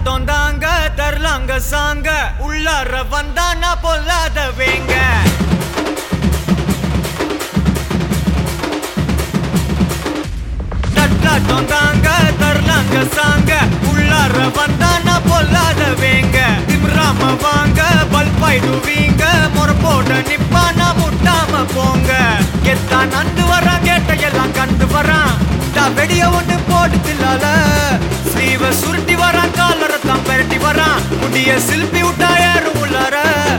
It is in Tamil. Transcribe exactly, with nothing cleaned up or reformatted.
தள்ளாட்டம் தாங்க தரலாங்க சாங்க உள்ளார வந்தானா பொல்லாத வேங்க தள்ளாட்டம் தாங்க தரலாங்க சாங்க உள்ளார வந்தானா பொல்லாத வேங்க திம்ராம வாங்க பல்பாயிடுவீங்க முறப்போட நிப்பானா முட்டாம போங்க எத்தான் நந்து வரான் கேட்ட எல்லாம் கண்டு வரான் வெடிய ஒண்ணு போட்டுலால ஸ்லீவ சுருட்டி வரான் காலரத்தான் பெரட்டி வரான் முடிய சில்பி விட்டா யாரும் உள்ளார